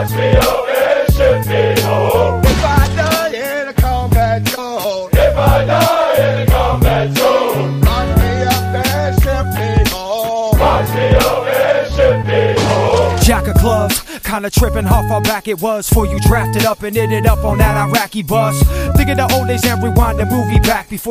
Watch me up and ship me home. If I die in a combat zone, If I die in a combat zone, watch me up and ship me home. watch me up and ship me home. Jack of clubs, kinda tripping how far back it was before you drafted up and ended up on that Iraqi bus. Think of the old days and rewind the movie back before